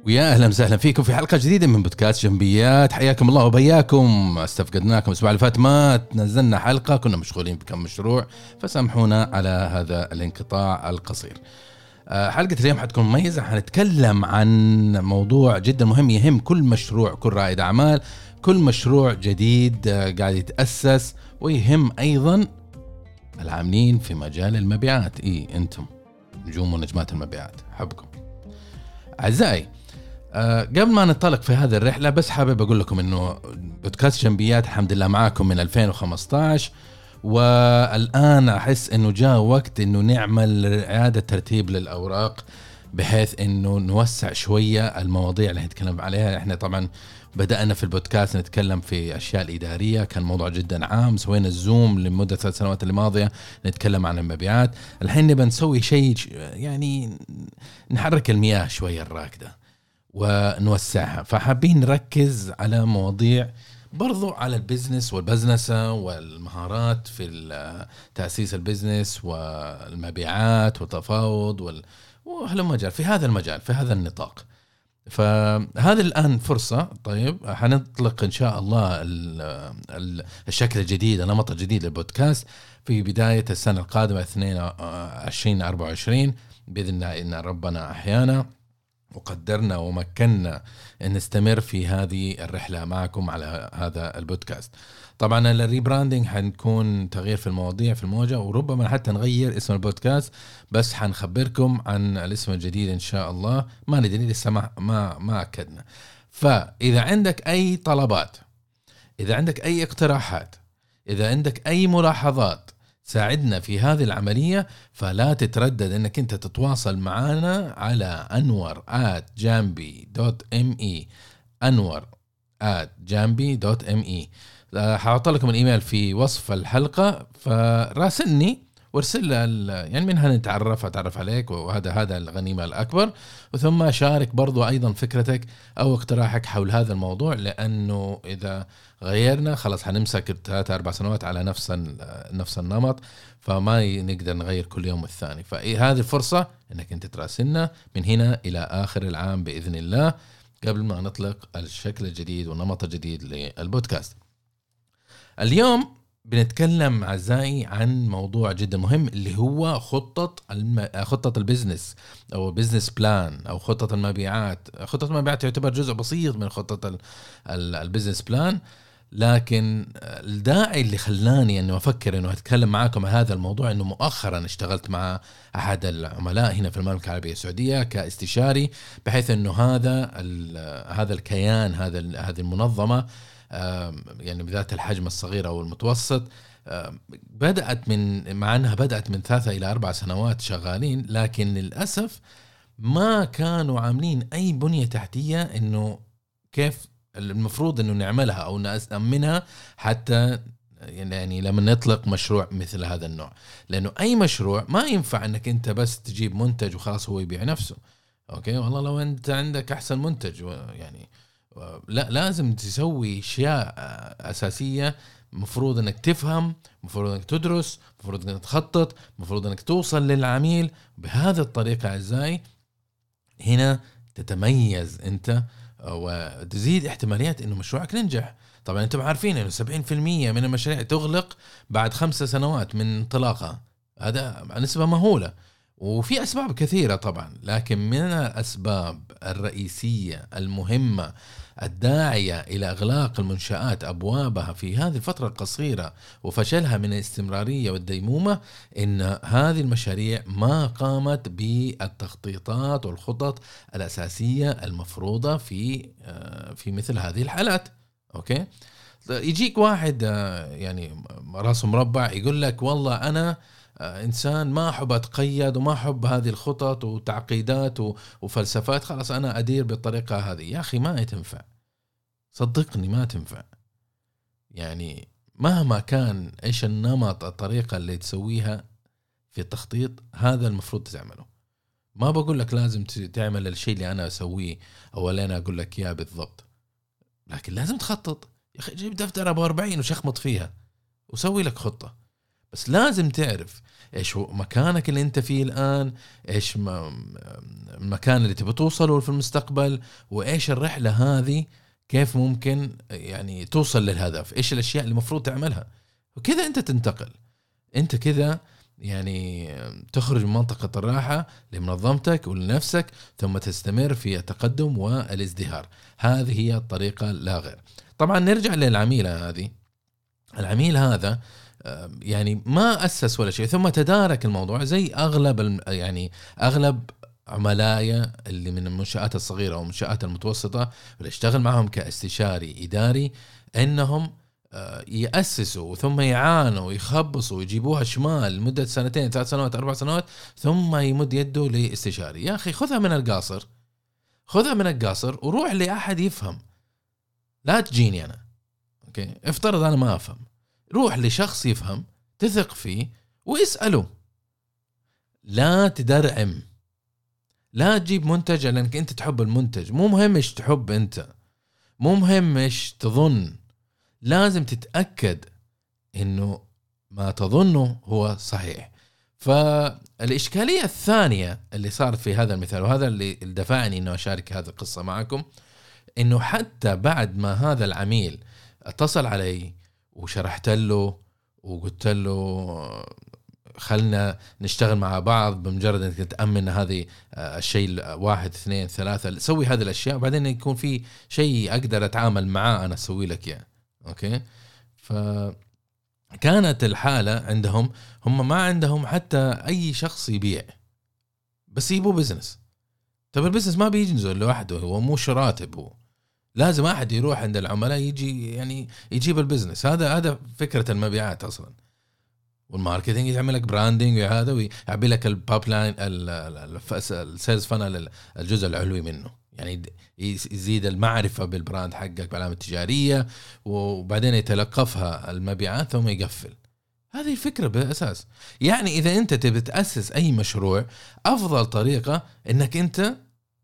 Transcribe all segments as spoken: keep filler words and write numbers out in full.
ويا أهلا وسهلا فيكم في حلقة جديدة من بودكاست جنبيات. حياكم الله وبياكم. استفقدناكم الأسبوع اللي فات، ما نزلنا حلقة، كنا مشغولين بكم مشروع، فسامحونا على هذا الانقطاع القصير. حلقة اليوم حتكون مميزة، حنتكلم عن موضوع جدا مهم يهم كل مشروع، كل رائد أعمال، كل مشروع جديد قاعد يتأسس، ويهم أيضا العاملين في مجال المبيعات. إيه أنتم نجوم ونجمات المبيعات، حبكم أعزائي. أه قبل ما ننطلق في هذه الرحلة، بس حابب أقول لكم إنه بودكاست جنبيات الحمد لله معاكم من ألفين وخمسة عشر، والآن أحس إنه جاء وقت إنه نعمل إعادة ترتيب للأوراق، بحيث إنه نوسع شوية المواضيع اللي نتكلم عليها. إحنا طبعا بدأنا في البودكاست نتكلم في أشياء الإدارية، كان موضوع جدا عام، سوينا الزوم لمدة ثلاث سنوات الماضية نتكلم عن المبيعات. الحين نبى نسوي شيء يعني نحرك المياه شوية الراكدة ونوسعها، فحابين نركز على مواضيع برضو على البزنس والبزنسة والمهارات في تأسيس البزنس والمبيعات والتفاوض وال... وهذا مجال في هذا المجال في هذا النطاق. فهذا الآن فرصة. طيب حنطلق إن شاء الله ال... ال... الشكل الجديد، النمط الجديد للبودكاست في بداية السنة القادمة اثنين وعشرين أربعة وعشرين بإذن الله، إن ربنا أحيانا وقدرنا ومكننا أن نستمر في هذه الرحلة معكم على هذا البودكاست. طبعا الريبراندينج حنكون تغيير في المواضيع في الموجة، وربما حتى نغير اسم البودكاست، بس حنخبركم عن الاسم الجديد إن شاء الله. ما ندري لسه ما, ما, ما أكدنا. فإذا عندك أي طلبات، إذا عندك أي اقتراحات، إذا عندك أي ملاحظات ساعدنا في هذه العملية، فلا تتردد أنك أنت تتواصل معنا على أنور آت جامبي دوت إم إي أنور آت جامبي دوت إم إي. هحط لكم الإيميل في وصف الحلقة، فراسلني وارسل يعني منها نتعرف أتعرف عليك، وهذا هذا الغنيمة الأكبر. وثم شارك برضو أيضا فكرتك أو اقتراحك حول هذا الموضوع، لأنه إذا غيرنا خلاص هنمسك ثلاثة أربع سنوات على نفس نفس النمط، فما نقدر نغير كل يوم الثاني. فهذه الفرصة أنك أنت تراسلنا من هنا إلى آخر العام بإذن الله، قبل ما نطلق الشكل الجديد والنمط الجديد للبودكاست. اليوم بنتكلم أعزائي عن موضوع جدا مهم، اللي هو خطة الم... خطة البزنس أو بزنس بلان أو خطة المبيعات. خطة المبيعات تعتبر جزء بسيط من خطة ال... ال... البزنس بلان، لكن الداعي اللي خلاني أنه أفكر أنه أتكلم معاكم عن هذا الموضوع أنه مؤخرا اشتغلت مع أحد العملاء هنا في المملكة العربية السعودية كاستشاري، بحيث أنه هذا ال... هذا الكيان هذا ال... هذه المنظمة يعني بذات الحجم الصغير أو المتوسط، بدأت من مع أنها بدأت من ثلاثة إلى أربع سنوات شغالين، لكن للأسف ما كانوا عاملين أي بنية تحتية إنه كيف المفروض إنه نعملها أو نأمنها حتى يعني لما نطلق مشروع مثل هذا النوع. لأنه أي مشروع ما ينفع أنك أنت بس تجيب منتج وخلاص هو يبيع نفسه. أوكي والله لو أنت عندك أحسن منتج يعني لا، لازم تسوي أشياء أساسية. مفروض أنك تفهم، مفروض أنك تدرس، مفروض أنك تخطط، مفروض أنك توصل للعميل بهذه الطريقة. أعزائي هنا تتميز أنت وتزيد احتماليات أنه مشروعك ينجح. طبعا أنتم عارفين أنه سبعين بالمئة من المشاريع تغلق بعد خمسة سنوات من انطلاقها، هذا نسبة مهولة، وفي أسباب كثيرة طبعا، لكن من الأسباب الرئيسية المهمة الداعية إلى إغلاق المنشآت أبوابها في هذه الفترة القصيرة وفشلها من الاستمرارية والديمومة، إن هذه المشاريع ما قامت بالتخطيطات والخطط الأساسية المفروضة في في مثل هذه الحالات. أوكي، يجيك واحد يعني راسه مربع يقول لك والله أنا إنسان ما أحب أتقيد وما أحب هذه الخطط وتعقيدات وفلسفات، خلاص أنا أدير بالطريقة هذه. يا أخي ما تنفع، صدقني ما تنفع. يعني مهما كان إيش النمط الطريقة اللي تسويها في التخطيط، هذا المفروض تعمله. ما بقول لك لازم تعمل الشيء اللي أنا أسويه أو اللي أنا أقول لك إياه بالضبط، لكن لازم تخطط. يا أخي جيب دفتر أبو أربعين وشخمط فيها وسوي لك خطة. بس لازم تعرف ايش هو مكانك اللي انت فيه الان، ايش المكان اللي تبي توصله في المستقبل، وايش الرحله هذه كيف ممكن يعني توصل للهدف، ايش الاشياء اللي المفروض تعملها، وكذا انت تنتقل. انت كذا يعني تخرج من منطقة الراحة لمنظمتك ولنفسك، ثم تستمر في التقدم والازدهار. هذه هي الطريقة لا غير. طبعا نرجع للعميل هذه. العميل هذا يعني ما أسس ولا شيء، ثم تدارك الموضوع زي أغلب يعني أغلب عملايا اللي من المنشآت الصغيرة أو المنشآت المتوسطة اللي اشتغل معهم كاستشاري إداري، إنهم يأسسوا ثم يعانوا ويخبصوا ويجيبوها شمال مدة سنتين ثلاث سنوات أربع سنوات ثم يمد يده لاستشاري. يا أخي خذها من القاصر، خذها من القاصر وروح لأحد يفهم، لا تجيني أنا. أوكي، افترض أنا ما أفهم، روح لشخص يفهم تثق فيه واسأله. لا تدرعم، لا تجيب منتج لأنك أنت تحب المنتج. مو مهم إيش تحب أنت، مو مهم إيش تظن، لازم تتأكد إنه ما تظنه هو صحيح. فالإشكالية الثانية اللي صارت في هذا المثال، وهذا اللي دفعني إنه أشارك هذه القصة معكم، إنه حتى بعد ما هذا العميل اتصل علي وشرحت له وقلت له خلنا نشتغل مع بعض، بمجرد انك تأمن هذه الشيء واحد اثنين ثلاثة، سوي هذه الاشياء، وبعدين يكون في شيء اقدر اتعامل معاه انا اسوي لك اياه. اوكي، فكانت الحالة عندهم هم ما عندهم حتى اي شخص يبيع، بس يبوا بزنس. طب البزنس ما بيجي لوحده، هو مو شراتب، هو لازم احد يروح عند العملاء يجي يعني يجيب البزنس. هذا هذا فكرة المبيعات اصلا، والماركتينج يعمل لك براندنج وهذا، ويعبي لك الباب لاين السيلز فانل الجزء العلوي منه، يعني يزيد المعرفة بالبراند حقك بعلامة تجارية، وبعدين يتلقفها المبيعات ثم يقفل. هذه الفكرة بالأساس. يعني إذا أنت تبي تأسس أي مشروع، أفضل طريقة إنك أنت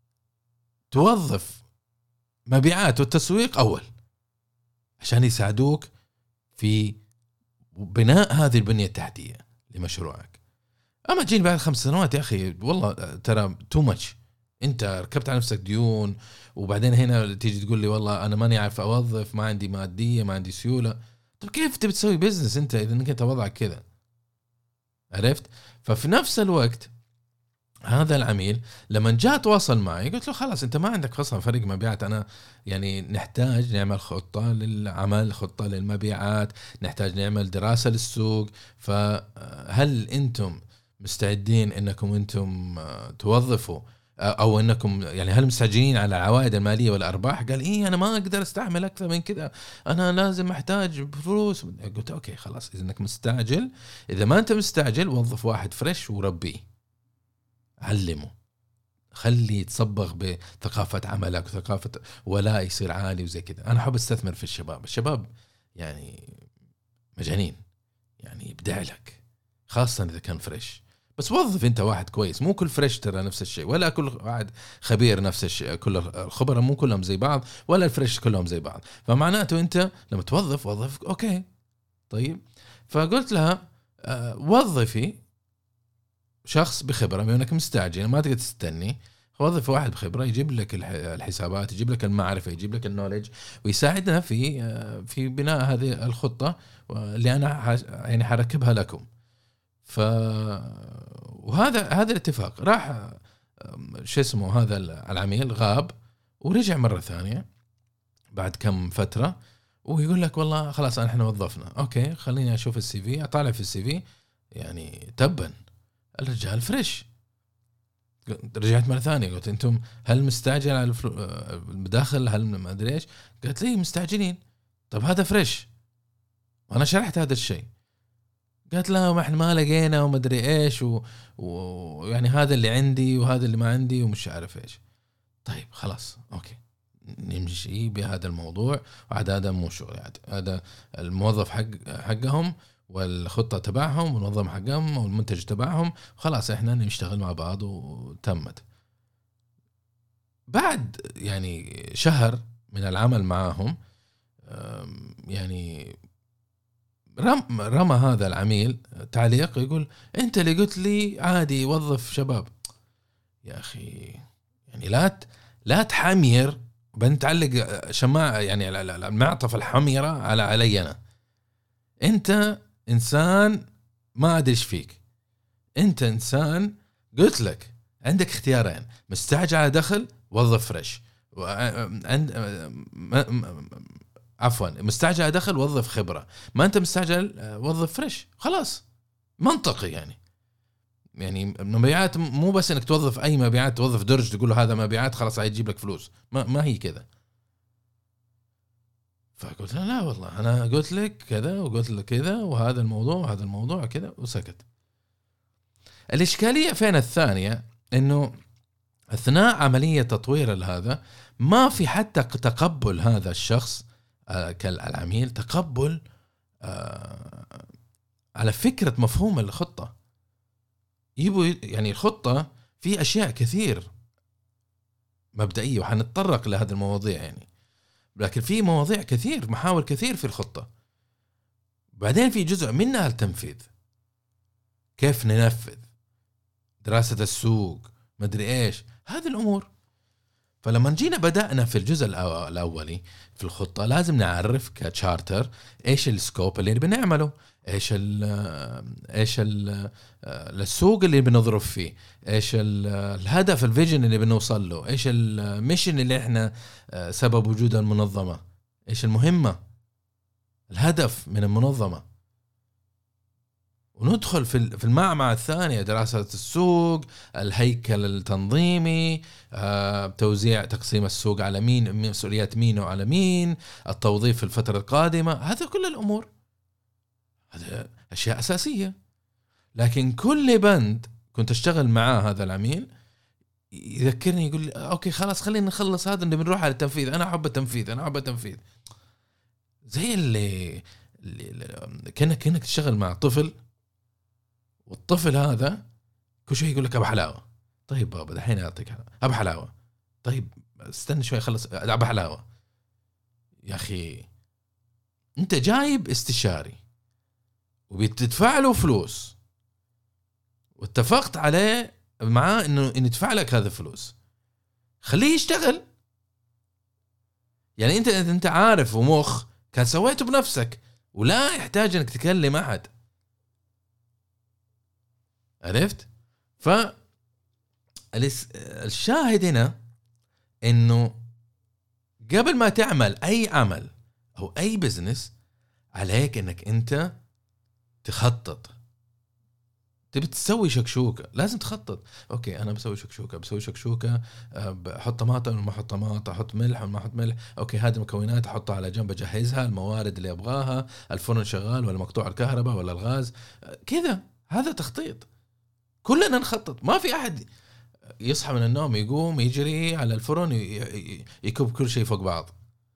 توظف مبيعات والتسويق أول عشان يساعدوك في بناء هذه البنية التحتية لمشروعك. أما تجيني بعد خمس سنوات يا أخي والله ترى تو ماتش، أنت ركبت على نفسك ديون، وبعدين هنا تيجي تقول لي والله أنا ماني عارف أوظف، ما عندي مادية، ما عندي سيولة. طب كيف تبي تسوي بيزنس أنت إذا أنك أنت وضعك كذا؟ عرفت؟ ففي نفس الوقت هذا العميل لما جاء تواصل معي قلت له خلاص انت ما عندك اصلا فريق مبيعات، انا يعني نحتاج نعمل خطة للعمل، خطة للمبيعات، نحتاج نعمل دراسة للسوق، فهل انتم مستعدين انكم انتم توظفوا او انكم يعني هل مستعجلين على العوائد المالية والارباح؟ قال ايه انا ما اقدر استحمل اكثر من كذا، انا لازم احتاج فلوس. قلت اوكي خلاص، اذا انك مستعجل، اذا ما انت مستعجل وظف واحد فريش وربيه، علمه، خلي يتصبغ بثقافة عملك وثقافة ولا يصير عالي وزي كذا. أنا أحب استثمر في الشباب، الشباب يعني مجانين، يعني يبدع لك، خاصة إذا كان فريش. بس وظف أنت واحد كويس، مو كل فريش ترى نفس الشيء، ولا كل واحد خبير نفس الشيء، كل الخبراء مو كلهم زي بعض، ولا الفريش كلهم زي بعض. فمعناته أنت لما توظف وظف أوكي طيب. فقلت لها أه وظفي شخص بخبرة، بما انك مستعجل ما تقدر تستني، وظف واحد بخبرة يجيب لك الحسابات، يجيب لك المعرفة، يجيب لك النوليدج، ويساعدنا في في بناء هذه الخطة اللي انا يعني حركبها لكم. ف وهذا هذا الاتفاق. راح شو اسمه هذا العميل غاب ورجع مرة ثانية بعد كم فترة، ويقول لك والله خلاص احنا وظفنا. اوكي خليني اشوف السي في، اطالع في السي في، يعني تبا الرجال فريش. رجعت مرة ثانية قلت انتم هل مستعجل على المداخل، هل ما ادري ايش؟ قالت لي مستعجلين. طب هذا فريش، وانا شرحت هذا الشيء. قالت لا ما احنا ما لقينا وما ادري ايش، ويعني و... يعني هذا اللي عندي وهذا اللي ما عندي ومش عارف ايش. طيب خلاص اوكي نمشي بهذا الموضوع، وعاد هذا مو شغل، عاد هذا الموظف حق حقهم والخطة تبعهم والنظام حقهم والمنتج تبعهم، خلاص احنا نشتغل مع بعض وتمت. بعد يعني شهر من العمل معاهم يعني رم رمى هذا العميل تعليق يقول أنت اللي قلت لي عادي وظف شباب. يا أخي يعني لا لا تحمير بنتعلق شماعة يعني المعطف الحميرة على علي أنا. أنت إنسان ما أدري إيش فيك، أنت إنسان قلت لك عندك اختيارين، مستعجل على دخل وظف فريش، وعند عفوا مستعجل على دخل وظف خبرة، ما أنت مستعجل وظف فريش. خلاص منطقي يعني. يعني المبيعات مو بس انك توظف اي مبيعات، توظف درج تقول له هذا مبيعات خلاص هيجيب لك فلوس، ما, ما هي كذا. فقلت له لا والله انا قلت لك كذا وقلت لك كذا وهذا الموضوع وهذا الموضوع كذا وسكت. الاشكاليه فين الثانيه انه اثناء عمليه تطوير هذا ما في حتى تقبل هذا الشخص كالعميل، تقبل على فكره مفهوم الخطه. يبوا يعني الخطة في أشياء كثير مبدئية وحنتطرق لهذه المواضيع يعني، لكن في مواضيع كثير، محاور كثير في الخطة. بعدين في جزء منها التنفيذ، كيف ننفذ، دراسة السوق، مدري إيش هذه الأمور. فلما جينا بدأنا في الجزء الأولي في الخطة لازم نعرف كتشارتر إيش السكوب اللي بنعمله، ايش ال ايش ال السوق اللي بنضرب فيه، ايش الهدف الفيجن اللي بنوصل له، ايش الميشن اللي احنا سبب وجود المنظمة، ايش المهمة، الهدف من المنظمة. وندخل في في المعمعة الثانية، دراسة السوق، الهيكل التنظيمي، توزيع تقسيم السوق على مين، مسؤوليات مين وعلى مين، التوظيف في الفترة القادمة. هذا كل الأمور هذا أشياء أساسية. لكن كل بند كنت أشتغل معاه هذا العميل يذكرني يقول لي أوكي خلاص خلينا نخلص هذا اللي بنروح على التنفيذ، أنا أحب التنفيذ أنا أحب التنفيذ. زي اللي, اللي كأنك كأنك تشتغل مع طفل، والطفل هذا كل شيء يقول لك أبو حلاوة. طيب بابا دحين أعطيك أبو حلاوة، طيب استنى شوي خلص أبو حلاوة. يا أخي أنت جايب استشاري وبتدفع له فلوس واتفقت عليه معاه انه إن يدفع لك هذا الفلوس، خليه يشتغل. يعني انت انت عارف ومخ كان سويته بنفسك ولا يحتاج انك تكلم احد. عرفت؟ ف الشاهد هنا انه قبل ما تعمل اي عمل او اي بزنس عليك انك انت تخطط. تبي تسوي شكشوكة لازم تخطط. اوكي انا بسوي شكشوكة بسوي شكشوكة بحط طماطم وما احط طماطم، احط ملح وما احط ملح. اوكي هذه المكونات احطها على جنب، اجهزها، الموارد اللي ابغاها، الفرن شغال ولا مقطوع الكهرباء ولا الغاز كذا. هذا تخطيط. كلنا نخطط. ما في احد يصحى من النوم يقوم يجري على الفرن يكب كل شيء فوق بعض.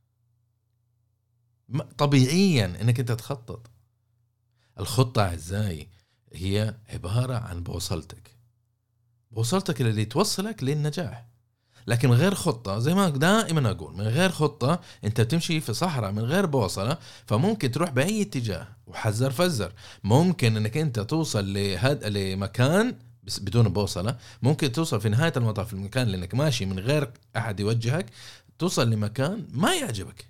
طبيعيا انك انت تخطط. الخطة أعزائي هي عبارة عن بوصلتك بوصلتك اللي توصلك للنجاح. لكن غير خطة، زي ما دائما أقول، من غير خطة أنت بتمشي في صحراء من غير بوصلة، فممكن تروح بأي اتجاه وحذر فزر. ممكن أنك أنت توصل لهذا لمكان بس بدون بوصلة، ممكن توصل في نهاية المطاف المكان لأنك ماشي من غير أحد يوجهك، توصل لمكان ما يعجبك.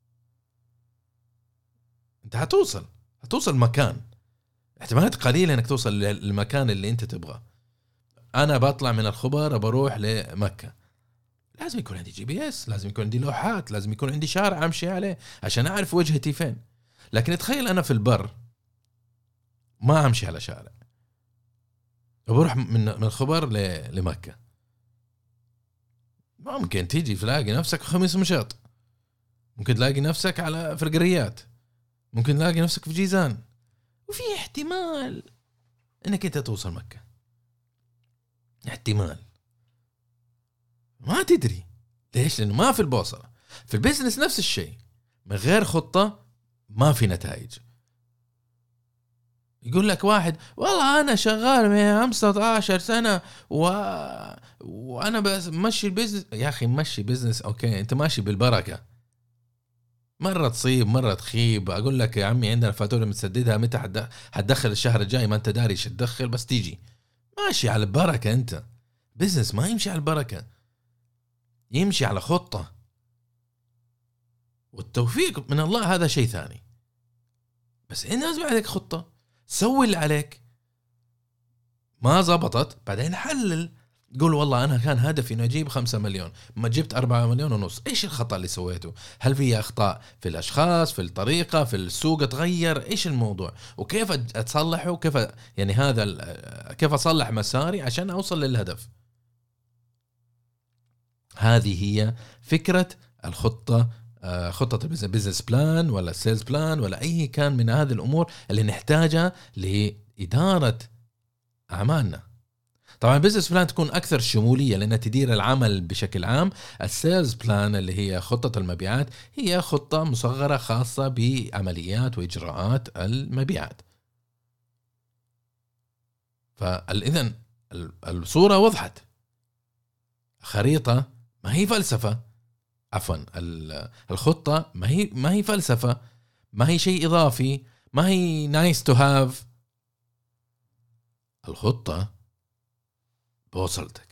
أنت هتوصل هتوصل مكان، احتمالات قليلة انك توصل للمكان اللي انت تبغاه. انا بطلع من الخبر بروح لمكة، لازم يكون عندي جي بي اس، لازم يكون عندي لوحات، لازم يكون عندي شارع امشي عليه عشان اعرف وجهتي فين. لكن تخيل انا في البر ما امشي على شارع، بروح من من الخبر لمكة، ممكن تيجي تلاقي نفسك خميس مشاط، ممكن تلاقي نفسك على فرقريات، ممكن تلاقي نفسك في جيزان، وفي احتمال انك انت توصل مكة. احتمال ما تدري ليش، لانه ما في البوصلة. في البيزنس نفس الشيء، من غير خطة ما في نتائج. يقول لك واحد والله انا شغال من خمسة عشر سنة و... وانا بس ماشي البيزنس. يا اخي ماشي بيزنس اوكي، انت ماشي بالبركة، مرة تصيب مرة تخيب. أقول لك يا عمي عندنا فاتورة متسددها، متى حتدخل الشهر الجاي؟ ما أنت داري شو تدخل، بس تيجي ماشي على البركة. أنت بزنس ما يمشي على البركة، يمشي على خطة، والتوفيق من الله هذا شيء ثاني. بس إنه لازم عليك خطة، سوي اللي عليك. ما زبطت بعدين حلل، قول والله أنا كان هدفي إنه أجيب خمسة مليون، ما جبت أربعة مليون ونص. إيش الخطأ اللي سويته؟ هل في أخطاء في الأشخاص، في الطريقة، في السوق تغير؟ إيش الموضوع وكيف أتصلحه؟ كيف يعني هذا كيف أصلح مساري عشان أوصل للهدف؟ هذه هي فكرة الخطة، خطة البيزنس بلان ولا السيلز بلان ولا أي كان من هذه الأمور اللي نحتاجها لإدارة أعمالنا. طبعا البيزنس بلان تكون أكثر شمولية لأنها تدير العمل بشكل عام. السيلز بلان اللي هي خطة المبيعات هي خطة مصغرة خاصة بعمليات وإجراءات المبيعات. فإذن الصورة وضحت، خريطة ما هي فلسفة، عفوا الخطة ما هي ما هي فلسفة، ما هي شيء إضافي، ما هي nice to have. الخطة بوصلتك،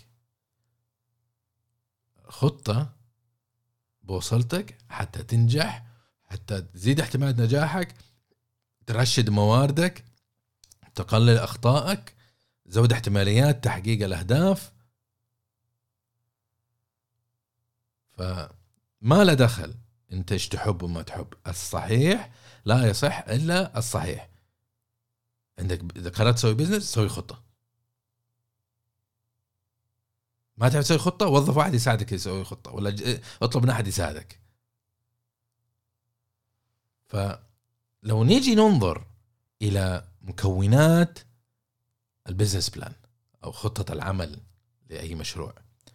خطة بوصلتك حتى تنجح، حتى تزيد احتمال نجاحك، ترشد مواردك، تقلل أخطائك، زود احتماليات تحقيق الأهداف. فما لا دخل انت ايش تحب وما تحب، الصحيح لا يصح إلا الصحيح. عندك إذا قررت تسوي بيزنس سوي خطة، ما تعرف تسوي خطة وظف واحد يساعدك يسوي خطة، ولا اطلب من أحد يساعدك. فلو نيجي ننظر إلى مكونات البيزنس بلان أو خطة العمل لأي مشروع،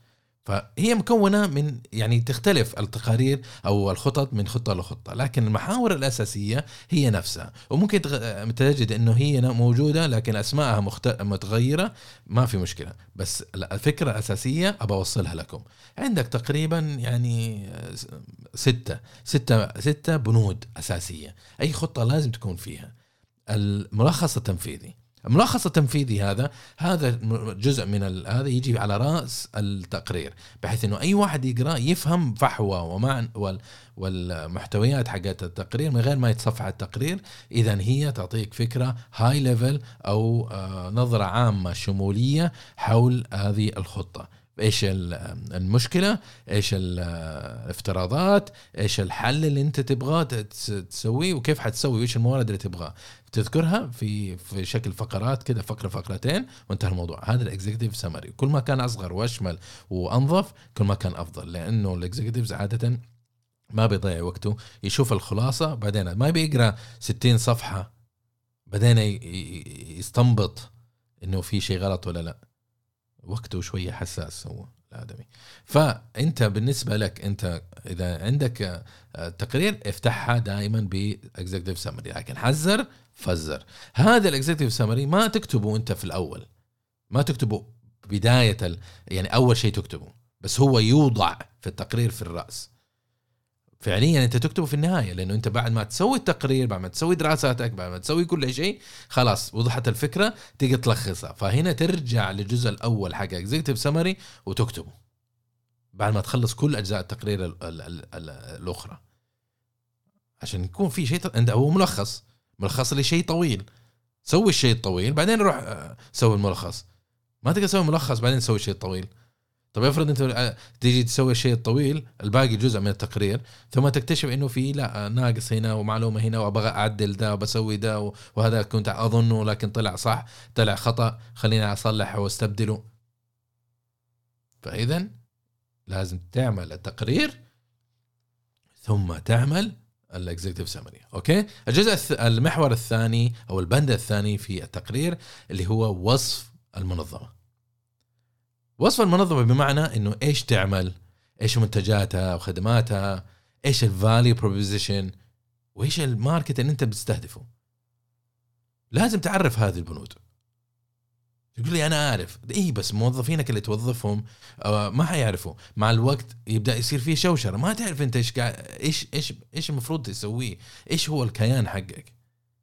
فهي مكونة من يعني تختلف التقارير أو الخطط من خطة لخطة، لكن المحاور الأساسية هي نفسها. وممكن تجد أنه هي موجودة لكن أسماءها مخت... متغيرة، ما في مشكلة، بس الفكرة الأساسية أبى أوصلها لكم. عندك تقريبا يعني ستة ستة ستة بنود أساسية أي خطة لازم تكون فيها. الملخص التنفيذي، الملخص التنفيذي هذا هذا جزء من هذا يجي على رأس التقرير، بحيث انه اي واحد يقرأ يفهم فحوى ومعنى والمحتويات حقت التقرير من غير ما يتصفح التقرير. اذا هي تعطيك فكرة هاي ليفل او نظرة عامة شمولية حول هذه الخطة. ايش المشكلة، ايش الافتراضات، ايش الحل اللي انت تبغاه تسويه، وكيف حتسوي، وايش الموارد اللي تبغاه تذكرها في في شكل فقرات كده، فقرة فقرتين وانتهى الموضوع. هذا الاكزيكتيف سمري. كل ما كان اصغر واشمل وانظف كل ما كان افضل، لانه الاكزيكتيفز عادة ما بيضيع وقته، يشوف الخلاصة بعدين ما بيقرأ ستين صفحة بعدين يستنبط انه في شيء غلط ولا لا. وقته شوية حساس هو الآدمي. فأنت بالنسبة لك أنت إذا عندك تقرير افتحها دائما بإكزيكتيف سمري، لكن حذر فزر. هذا الإكزيكتيف سمري ما تكتبه أنت في الأول، ما تكتبه بداية ال... يعني أول شيء تكتبه، بس هو يوضع في التقرير في الرأس. فعليا انت تكتبه في النهاية، لانه انت بعد ما تسوي التقرير، بعد ما تسوي دراساتك، بعد ما تسوي كل شيء، خلاص وضحت الفكرة تيجي تلخصها. فهنا ترجع للجزء الاول حق اكزيكتيف سمري وتكتبه بعد ما تخلص كل اجزاء التقرير ال ال ال ال الاخرى، عشان يكون في شيء ط... هو ملخص ملخص لشيء طويل. سوي الشيء الطويل بعدين روح سوي الملخص. ما تقدر تسوي ملخص بعدين تسوي شيء طويل. طب افرض انت تيجي تسوي الشيء الطويل الباقي جزء من التقرير، ثم تكتشف انه في لا ناقص هنا ومعلومه هنا وابغى اعدل ده وبسوي ده، وهذا كنت اظنه لكن طلع صح، طلع خطا، خليني اصلحه واستبدله. فاذا لازم تعمل التقرير ثم تعمل الاكزيكتيف سمري. اوكي، الجزء المحور الثاني او البند الثاني في التقرير اللي هو وصف المنظمه. وصف المنظمة بمعنى إنه إيش تعمل، إيش منتجاتها وخدماتها، إيش الفاليو بروبوزيشن، وإيش الماركت اللي أنت بتستهدفه. لازم تعرف هذه البنود. يقول لي أنا أعرف إيه، بس موظفينك اللي توظفهم آه ما حيعرفوا. مع الوقت يبدأ يصير فيه شوشرة، ما تعرف أنت إيش إيش إيش إيش المفروض تسويه، إيش هو الكيان حقك.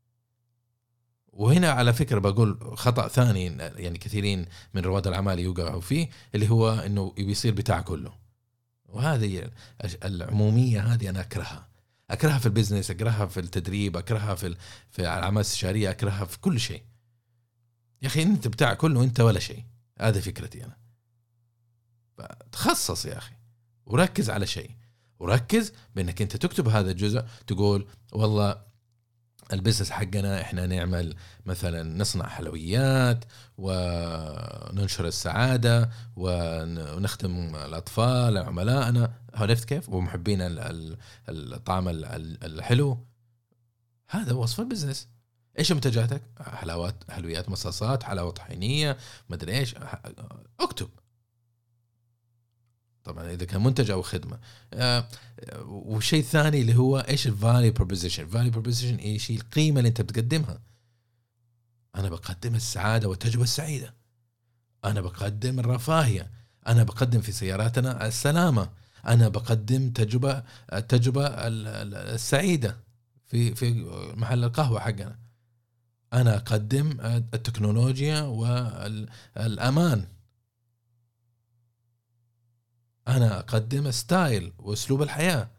وهنا على فكرة بقول خطأ ثاني يعني كثيرين من رواد الأعمال يوقعوا فيه، اللي هو إنه بيصير بتاع كله. وهذه العمومية هذه أنا أكرهها، أكرهها في البزنس، أكرهها في التدريب، أكرهها في في الأعمال الاستشارية، أكرهها في كل شيء. يا أخي أنت بتاع كله وأنت ولا شيء، هذه فكرتي أنا. تخصص يا أخي وركز على شيء، وركز بأنك أنت تكتب هذا الجزء، تقول والله البزنس حقنا احنا نعمل مثلا نصنع حلويات وننشر السعادة ونخدم الأطفال عملائنا، عرفت كيف، ومحبين الطعم الحلو. هذا وصف البزنس. ايش منتجاتك؟ حلاوات، حلويات، مصاصات، حلاوة طحينية، مدري ايش، اكتب. طبعا اذا كان منتج او خدمه. آه وشيء ثاني اللي هو ايش الفاليو بروبوزيشن. الفاليو بروبوزيشن ايش القيمه اللي انت بتقدمها. انا بقدم السعاده والتجربه السعيده، انا بقدم الرفاهيه، انا بقدم في سياراتنا السلامه، انا بقدم تجربه التجربه السعيده في في محل القهوه حقنا، انا اقدم التكنولوجيا والامان، أنا أقدم ستايل وأسلوب الحياة.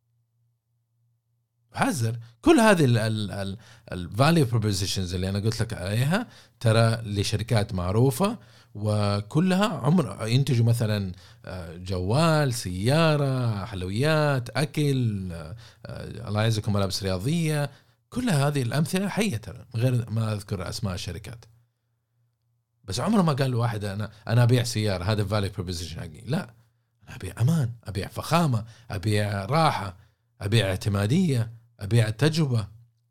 حذر كل هذه ال value propositions اللي أنا قلت لك عليها، ترى لشركات معروفة وكلها عمر ينتجوا مثلا جوال، سيارة، حلويات، أكل، الله يعزكم ملابس رياضية. كل هذه الأمثلة حية ترى، غير ما أذكر أسماء الشركات. بس عمره ما قال واحد أنا أنا أبيع سيارة، هذا value proposition حقي. لا، أبيع أمان، أبيع فخامة، أبيع راحة، أبيع اعتمادية، أبيع تجربة.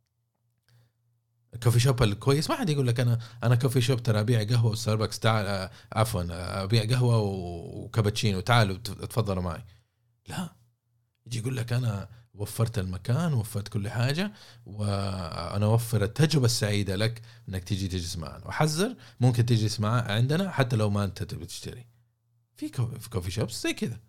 الكوفي شوب الكويس ما حد يقول لك أنا أنا كوفي شوب ترى أبيع قهوة وستاربكس، تعال عفوا أبيع قهوة وكابتشينو تعالوا تفضلوا معي. لا، يجي يقول لك أنا وفرت المكان، وفرت كل حاجة، وأنا وفر التجربة السعيدة لك إنك تيجي تجلس معنا. وحذر ممكن تجلس معنا عندنا حتى لو ما أنت تبي تشتري. في كوفي شوبس زي كذا.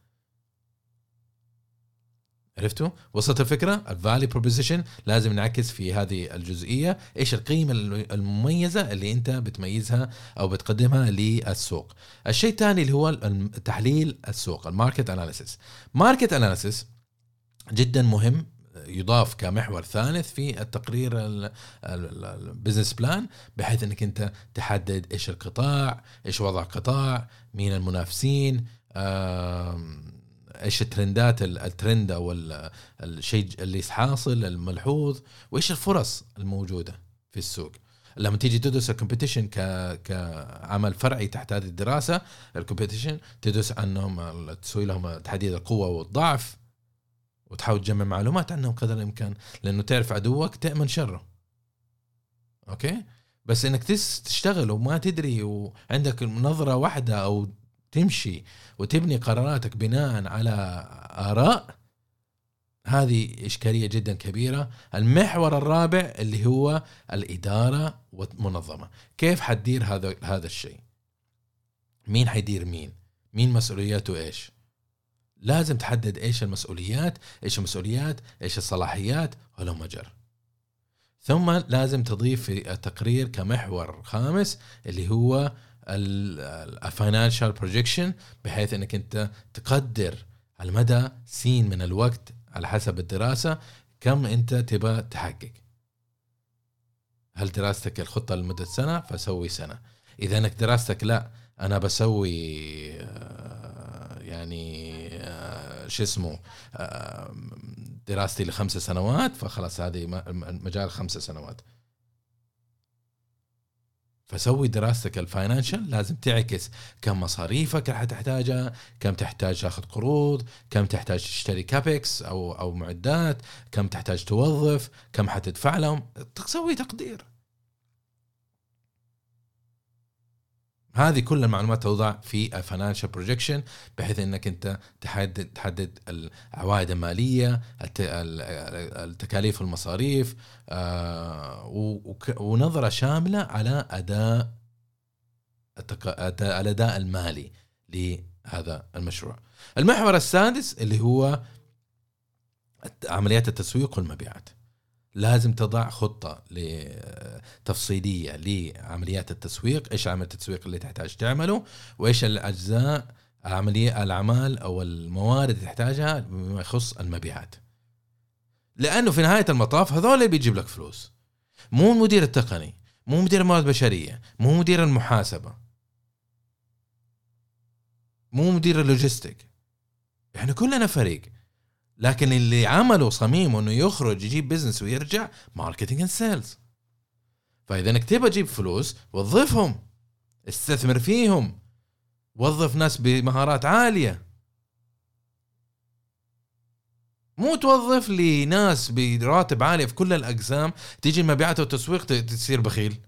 عرفتوا؟ وصلت الفكرة؟ الفالي بروبوزيشن لازم نعكس في هذه الجزئية إيش القيمة المميزة اللي أنت بتميزها أو بتقدمها للسوق. الشيء الثاني اللي هو تحليل السوق، الماركت أناليسيس. ماركت أناليسيس جدا مهم، يضاف كمحور ثالث في التقرير البيزنس بلان، بحيث أنك أنت تحدد إيش القطاع، إيش وضع القطاع، مين المنافسين، ايش الترندات، الترند او الشيء اللي حاصل الملحوظ، وايش الفرص الموجوده في السوق. لما تيجي تدرس الكومبيتيشن ك كعمل فرعي تحت هذه الدراسه، الكومبيتيشن تدرس عنهم، تسوي لهم تحديد القوه والضعف، وتحاول تجمع معلومات عنهم قدر الامكان، لانه تعرف عدوك تأمن شره. اوكي، بس انك تشتغل وما تدري وعندك نظره واحده او تمشي وتبني قراراتك بناء على آراء، هذه إشكالية جدا كبيرة. المحور الرابع اللي هو الإدارة والمنظمة. كيف حتدير هذا هذا الشيء؟ مين حيدير مين؟ مين مسؤولياته إيش؟ لازم تحدد إيش المسؤوليات، إيش المسؤوليات، إيش الصلاحيات، ولو مجر. ثم لازم تضيف في التقرير كمحور خامس اللي هو الفاينانشال بروجيكشن، بحيث انك انت تقدر على مدى سين من الوقت على حسب الدراسة كم انت تبى تحقق. هل دراستك الخطة لمدة سنة فسوي سنة، اذا انك دراستك لا انا بسوي يعني شو اسمه دراستي لخمس سنوات فخلاص هذه مجال خمس سنوات. فسوي دراستك الفاينانشال، لازم تعكس كم مصاريفك راح تحتاجها، كم تحتاج تاخذ قروض، كم تحتاج تشتري كابكس او او معدات، كم تحتاج توظف، كم حتدفع لهم، تسوي تقدير. هذه كل المعلومات توضع في الفاينانشال بروجكشن، بحيث انك انت تحدد تحدد العوائد الماليه، التكاليف والمصاريف، ونظره شامله على اداء الأداء المالي لهذا المشروع. المحور السادس اللي هو عمليات التسويق والمبيعات. لازم تضع خطة تفصيلية لعمليات التسويق، إيش عمل التسويق اللي تحتاج تعمله، وإيش الأجزاء عملية الأعمال أو الموارد اللي تحتاجها بما يخص المبيعات. لأنه في نهاية المطاف هذول اللي بيجيب لك فلوس، مو المدير التقني، مو مدير الموارد البشرية، مو مدير المحاسبة، مو مدير اللوجستيك. إحنا كلنا فريق، لكن اللي عمله صميم انه يخرج يجيب بيزنس ويرجع ماركتينج اند سيلز. فاذا انك تبغى تجيب فلوس وظفهم، استثمر فيهم، وظف ناس بمهارات عالية، مو توظف لي ناس براتب عالي في كل الأقسام تيجي المبيعات والتسويق تصير بخيل.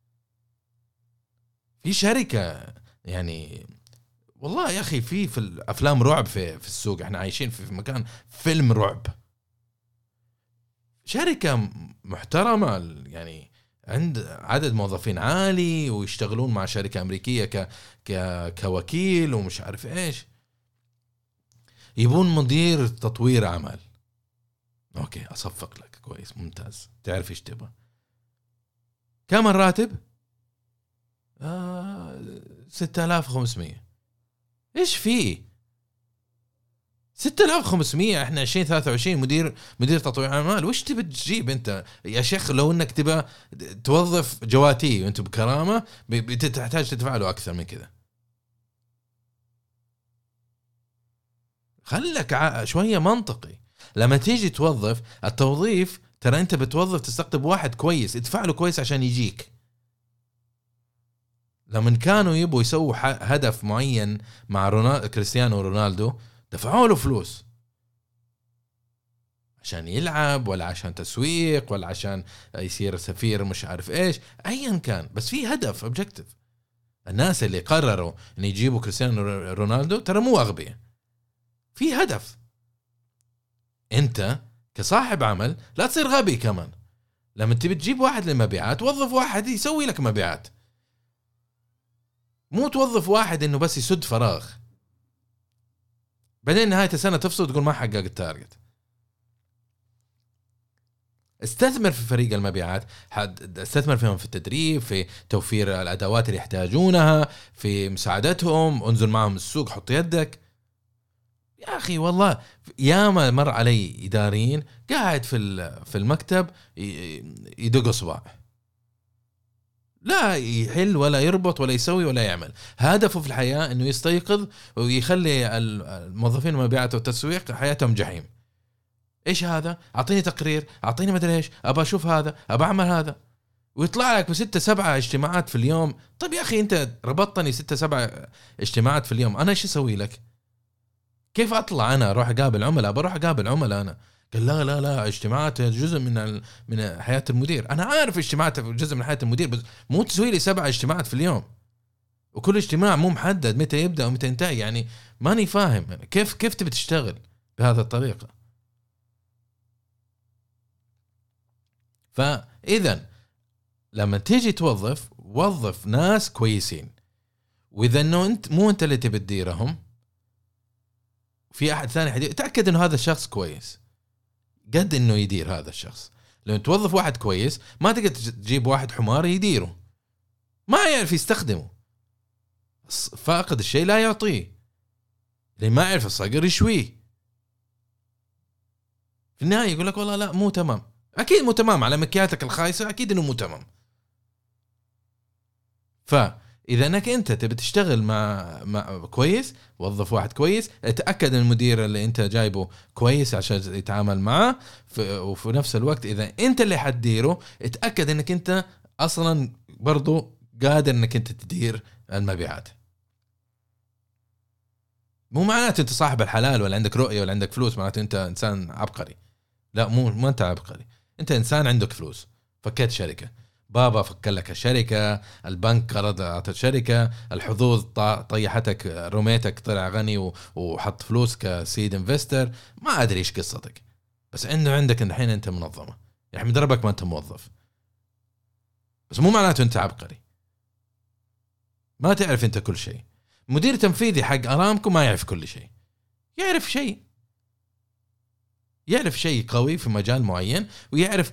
في شركة يعني والله يا أخي في في الأفلام رعب في في السوق، إحنا عايشين في مكان فيلم رعب. شركة محترمة يعني عند عدد موظفين عالي ويشتغلون مع شركة أمريكية ك ك كوكيل ومش عارف إيش، يبون مدير تطوير عمل. أوكي أصفق لك كويس ممتاز، تعرف إيش تبغى. كم الراتب؟ آه ستة آلاف وخمسمية. إيش فيه ستة آلاف وخمسمية؟ إحنا عشرين ثلاثة وعشرين مدير مدير تطوير أعمال. وش تبي تجيب أنت يا شيخ؟ لو إنك تبى توظف جواتي وأنت بكرامة بتحتاج تدفع له أكثر من كذا. خلك شوية منطقي لما تيجي توظف. التوظيف ترى أنت بتوظف تستقطب واحد كويس، ادفع له كويس عشان يجيك. لما كانوا يبوا يسووا هدف معين مع رونالدو كريستيانو رونالدو دفعوا له فلوس عشان يلعب ولا عشان تسويق ولا عشان يصير سفير مش عارف ايش ايا كان، بس في هدف اوبجكتيف. الناس اللي قرروا ان يجيبوا كريستيانو رونالدو ترى مو اغبياء، في هدف. انت كصاحب عمل لا تصير غبي كمان. لما تبي تجيب واحد للمبيعات وظف واحد يسوي لك مبيعات، مو توظف واحد انه بس يسد فراغ بعدين نهاية السنة تفصل تقول ما حقق التارجت. استثمر في فريق المبيعات، استثمر فيهم في التدريب، في توفير الأدوات اللي يحتاجونها، في مساعدتهم، انزل معهم السوق، حط يدك. يا أخي والله ياما مر علي إداريين قاعد في في المكتب يدق صباع، لا يحل ولا يربط ولا يسوي ولا يعمل. هدفه في الحياة انه يستيقظ ويخلي الموظفين المبيعات والتسويق حياتهم جحيم. ايش هذا؟ اعطيني تقرير، اعطيني مدري ايش، ابى اشوف هذا، ابى اعمل هذا، ويطلع لك بستة سبعة اجتماعات في اليوم. طيب يا اخي انت ربطتني ستة سبعة اجتماعات في اليوم، انا ايش اسوي لك؟ كيف اطلع انا اروح اقابل عملاء؟ بروح اقابل عملاء انا. قال لا لا لا اجتماعات جزء من من حياة المدير. انا عارف اجتماعات جزء من حياة المدير، بس مو تسوي لي سبعة اجتماعات في اليوم وكل اجتماع مو محدد متى يبدأ ومتى ينتهي. يعني ماني فاهم كيف كيف تبي تشتغل بهذا الطريقة. فإذا لما تيجي توظف وظف ناس كويسين، وإذا انه انت مو انت اللي تبي تديرهم، في احد ثاني حد تأكد انه هذا الشخص كويس قد انه يدير هذا الشخص. لو توظف واحد كويس ما تقدر تجيب واحد حمار يديره، ما يعرف يستخدمه. فاقد الشيء لا يعطيه، اللي ما يعرف الصقر يشويه. في النهاية يقول لك والله لا مو تمام. اكيد مو تمام على مكياتك الخايسة، اكيد انه مو تمام. فاذا انك انت تبي تشتغل مع, مع كويس، وظف واحد كويس، اتاكد ان المدير اللي انت جايبه كويس عشان يتعامل معه. وفي نفس الوقت اذا انت اللي حتديره اتاكد انك انت اصلا برضو قادر انك انت تدير المبيعات. مو معناته انت صاحب الحلال ولا عندك رؤية ولا عندك فلوس معناته انت انسان عبقري. لا، مو ما انت عبقري، انت انسان عندك فلوس، فكيت شركة، بابا فك لك الشركة، البنك قرض اعطى الشركة، الحظوظ طيحتك، رميتك طلع غني وحط فلوس كسيد انفستر. ما ادري ايش قصتك، بس انه عندك الحين انت منظمة، يعني مدربك ما انت موظف، بس مو معناته انت عبقري. ما تعرف انت كل شيء. مدير تنفيذي حق ارامكو ما يعرف كل شيء، يعرف شيء، يعرف شيء قوي في مجال معين، ويعرف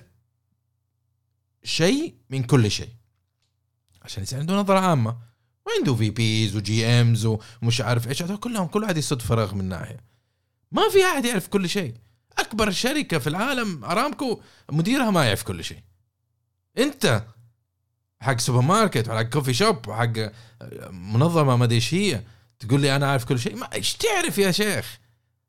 شيء من كل شيء عشان يصير عنده نظرة عامة. وعنده في بيز وجي امز ومش عارف ايش، هذول كلهم كل واحد يصد فراغ من ناحية. ما في احد يعرف كل شيء. اكبر شركة في العالم ارامكو مديرها ما يعرف كل شيء. انت حق سوبر ماركت وحق كوفي شوب وحق منظمة مديشية تقول لي انا عارف كل شيء؟ ما ايش تعرف يا شيخ.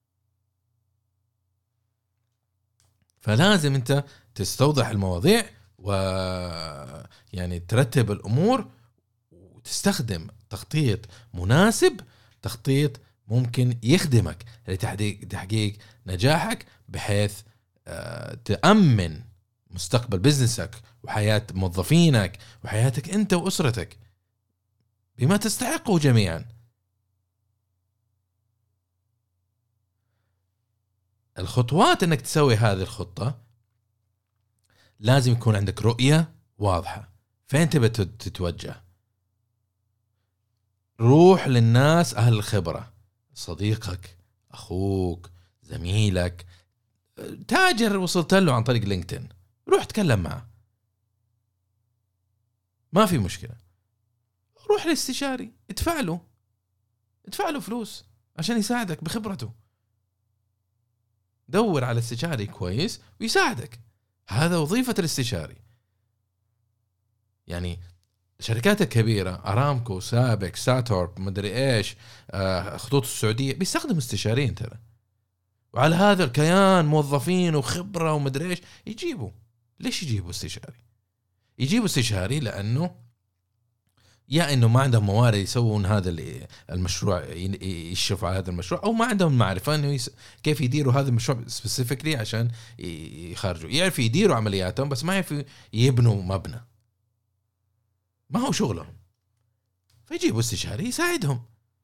فلازم انت تستوضح المواضيع و يعني ترتب الامور وتستخدم تخطيط مناسب، تخطيط ممكن يخدمك لتحقيق نجاحك، بحيث تأمن مستقبل بزنسك وحياة موظفينك وحياتك انت واسرتك بما تستحقه جميعا. الخطوات انك تسوي هذه الخطة لازم يكون عندك رؤية واضحة فين تبي تتوجه. روح للناس أهل الخبرة، صديقك، أخوك، زميلك، تاجر وصلت له عن طريق لينكدين، روح تكلم معه، ما في مشكلة. روح لاستشاري، ادفع له ادفع له فلوس عشان يساعدك بخبرته. دور على استشاري كويس ويساعدك، هذا وظيفة الاستشاري. يعني شركات الكبيرة أرامكو، سابك، ساتورب، مدري إيش، خطوط السعودية بيستخدموا استشاريين ترى، وعلى هذا الكيان موظفين وخبرة ومدري إيش يجيبوا. ليش يجيبوا استشاري؟ يجيبوا استشاري لأنه يا إنه ما عندهم موارد يسوون هذا المشروع، يشرفوا على هذا المشروع، أو ما عندهم معرفة إنه يس... كيف يديروا هذا المشروع سبيسيفيكلي عشان يخرجوا. يعرف يديروا عملياتهم بس ما يعرف يبنوا مبنى، ما هو شغلهم. فيجيبوا استشاري يساعدهم،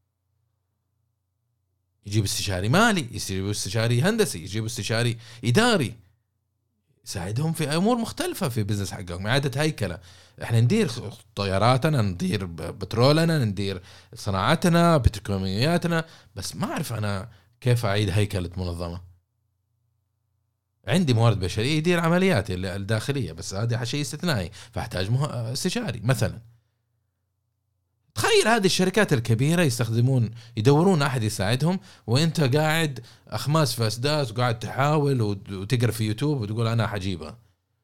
يجيب استشاري مالي، يجيب استشاري هندسي، يجيب استشاري إداري يساعدهم في أمور مختلفة في بزنس حقهم. إعادة هيكلة، إحنا ندير طياراتنا، ندير بترولنا، ندير صناعتنا، بتركمياتنا، بس ما أعرف أنا كيف أعيد هيكلة منظمة. عندي موارد بشرية يدير عملياتي الداخلية، بس هذا شيء استثنائي فاحتاج استشاري مثلا. تخيل هذه الشركات الكبيرة يستخدمون يدورون أحد يساعدهم، وإنت قاعد أخماس في أسداس وقاعد تحاول وتقرأ في يوتيوب وتقول أنا حجيبها.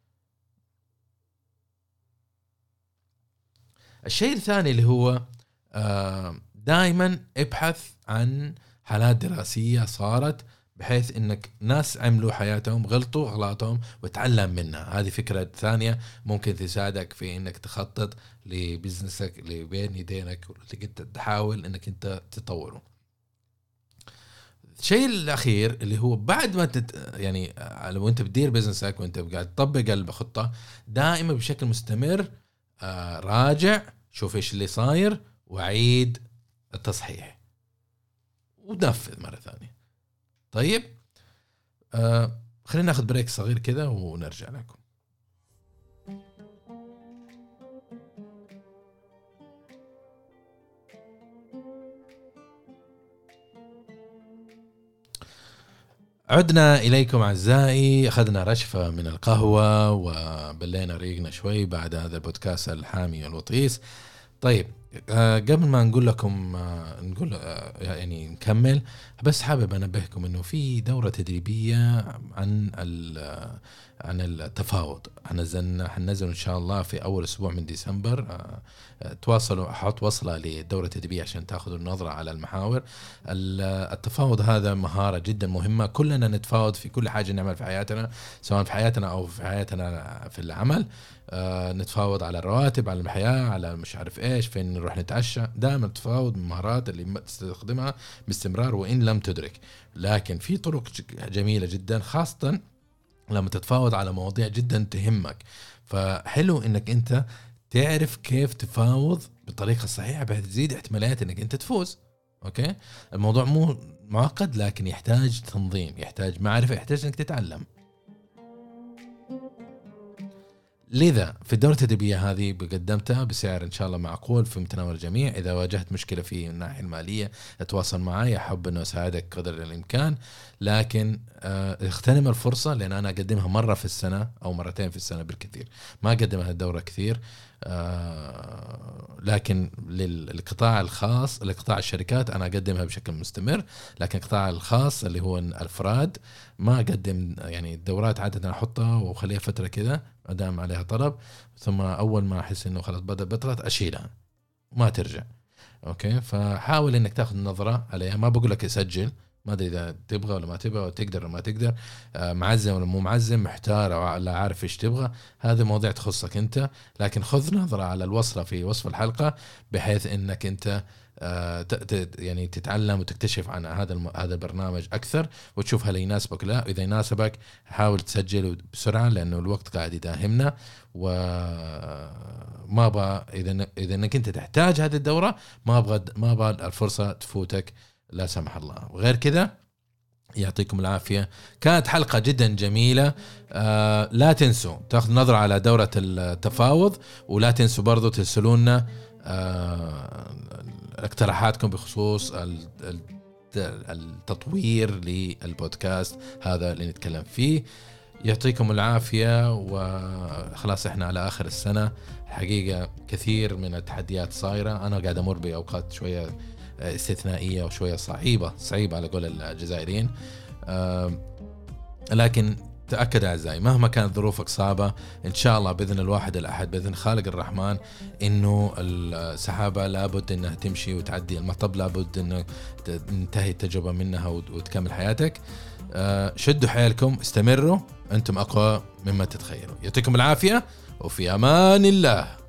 الشيء الثاني اللي هو دائما ابحث عن حالات دراسية صارت بحيث انك ناس عملوا حياتهم، غلطوا اغلاطهم وتعلم منها. هذه فكرة ثانية ممكن تساعدك في انك تخطط لبزنسك اللي بين يدينك واللي انت تحاول انك انت تطوره. الشيء الاخير اللي هو بعد ما تت... يعني لو انت بتدير بزنسك وانت قاعد تطبق الخطة دائما بشكل مستمر، آه راجع شوف ايش اللي صاير وعيد التصحيح ونفذ مرة ثانية. طيب آه خلينا ناخذ بريك صغير كذا ونرجع لكم. عدنا إليكم أعزائي. أخذنا رشفة من القهوة وبلينا ريقنا شوي بعد هذا البودكاست الحامي والوطيس. طيب آه قبل ما نقول لكم آه نقول آه يعني نكمل، بس حابب أنبهكم إنه في دورة تدريبية عن عن التفاوض هنزلنا حننزل إن شاء الله في أول أسبوع من ديسمبر. آه تواصلوا، أحط وصلة للدورة التدريبية عشان تأخذوا النظرة على المحاور. التفاوض هذا مهارة جدا مهمة، كلنا نتفاوض في كل حاجة نعمل في حياتنا، سواء في حياتنا أو في حياتنا في العمل. آه نتفاوض على الرواتب، على الحياة، على مش عارف إيش، فين نروح نتعشى. دائما تتفاوض من المهارات اللي تستخدمها باستمرار وإن لم تدرك. لكن في طرق جميلة جدا خاصة لما تتفاوض على مواضيع جدا تهمك. فحلو إنك أنت تعرف كيف تفاوض بالطريقة الصحيحة بحيث تزيد احتماليات إنك أنت تفوز. أوكي، الموضوع مو معقد لكن يحتاج تنظيم، يحتاج معرفة، يحتاج إنك تتعلم. لذا في الدورة التدريبية هذه قدمتها بسعر إن شاء الله معقول في متناول الجميع. إذا واجهت مشكلة في الناحية المالية اتواصل معي، أحب أنه أساعدك قدر الإمكان. لكن اه اغتنم الفرصة، لأن أنا أقدمها مرة في السنة أو مرتين في السنة بالكثير، ما أقدمها الدورة كثير. آه لكن للقطاع الخاص، لقطاع الشركات أنا أقدمها بشكل مستمر، لكن القطاع الخاص اللي هو الأفراد ما أقدم يعني الدورات، عادة أحطها وخليها فترة كذا أدام عليها طلب، ثم أول ما أحس إنه خلاص بدأ بطلت أشيلها ما ترجع. أوكي، فحاول إنك تأخذ نظرة عليها. ما بقول لك اسجل، ما أدري إذا تبغى ولا ما تبغى، وتقدر ولا ما تقدر، آه معزم ولا مو معزم، محتار أو لا عارف إيش تبغى، هذه مواضيع تخصك أنت. لكن خذ نظرة على الوصلة في وصف الحلقة، بحيث إنك أنت آه يعني تتعلم وتكتشف عن هذا هذا البرنامج أكثر، وتشوف هل يناسبك لا. إذا يناسبك حاول تسجل بسرعة، لأنه الوقت قاعد يداهمنا، وما أبغى إذا إذا إنك أنت تحتاج هذه الدورة، ما أبغى ما أبغى الفرصة تفوتك لا سمح الله. وغير كذا يعطيكم العافية، كانت حلقة جدا جميلة. آه لا تنسوا تأخذ نظرة على دورة التفاوض، ولا تنسوا برضو ترسلونا آه اقتراحاتكم بخصوص التطوير للبودكاست هذا اللي نتكلم فيه. يعطيكم العافية، وخلاص احنا على آخر السنة. حقيقة كثير من التحديات صايرة، أنا قاعد أمر بأوقات شوية استثنائية وشوية صعيبة صعيبة على قول الجزائريين، أه لكن تأكد أعزائي مهما كانت ظروفك صعبة، إن شاء الله بإذن الواحد الأحد، بإذن خالق الرحمن، إنه السحابة لابد إنها تمشي وتعدي، المطب لابد إنه تنتهي التجربة منها وتكمل حياتك. أه شدوا حيلكم، استمروا، أنتم أقوى مما تتخيلوا. يعطيكم العافية، وفي أمان الله.